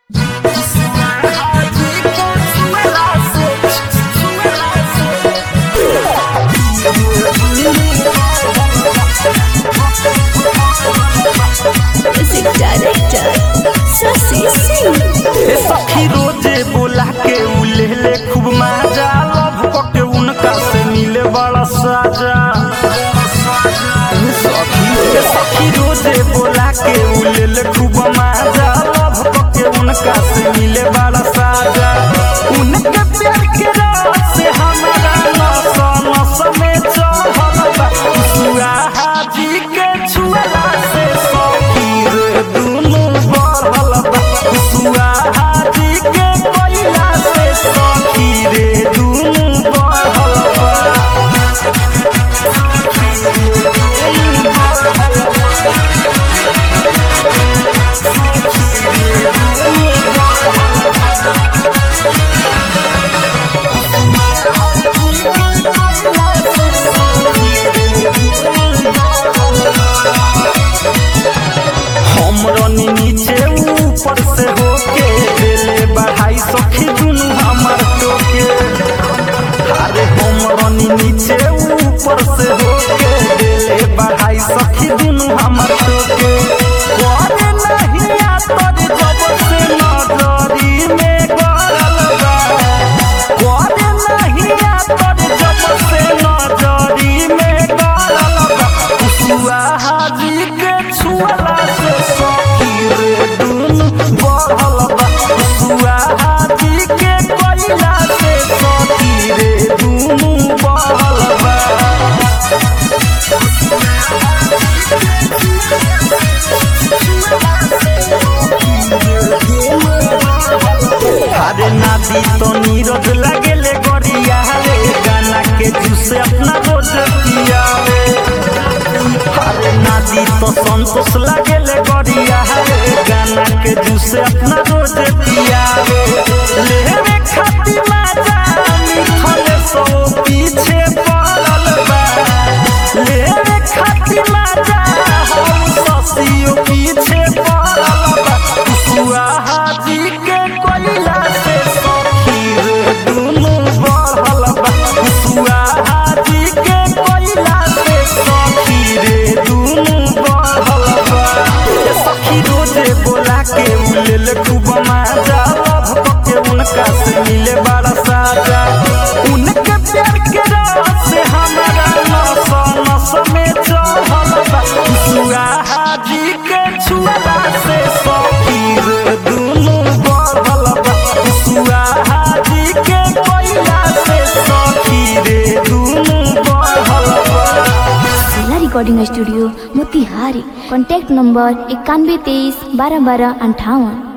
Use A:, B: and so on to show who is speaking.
A: सखी रोजे बोला के उलेले खूब मजा लव के उनका से मिले बड़ा साजा। सखी रोजे बोला के उलेले खूब मजा लव के उनका से मिले बड़ा साजा। उनके प्यार के रात से हमारा नशा नशा में चढ़ल बा। हाजी के छुएला से सखी रे दुनू बढ़ल बा। हाजी के कोइला से सखी रे दुनू बढ़ल बा। हमरनी नीचे ऊपर से होके देले बढ़ाई सखी दुनू हमर टोके। अरे हमरनी नीचे ऊपर से होके देले बढ़ाई सखी दुनू हमर टोके। करे नहीं आतर जब से नजरी में गड़ल बा। करे नहीं आतर जब से नजरी में गड़ल बा। हाजी के छुअला से सखी रे दुनू बढ़ल बा। हाजी के कोइला से सखी रे दुनू बढ़ल बा। अरे नादी तो नीरज लगेले गरिया रे गाना के जूसे अपना रोज पिया रे। अरे नादी तो संतोष लगेले गरिया रे गाना के जूसे अपना रोज पिया रे। लेवे खाती मजा मिठले सो पीछे पड़ल बा। लेवे खाती मजा हम ससियो पीछे पड़ल बा। हाजी के कोइला से सखी रे दुनू बढ़ल बा। हाजी के कोइला से सखी रे दुनू बढ़ल बा। सखी रोजे बोला के उलेले खूब मजा लव के उनका से मिले बड़ा साजा। उनके प्यार के रात से हमारा नशा नशा में चढ़ल बा। हाजी के छुएला से सखी रे दुनू बढ़ल बा। हाजी के कोइला से सखी रे दुनू बढ़ल बा।
B: Recording studio Motihari. Contact number 9123 12 12 58।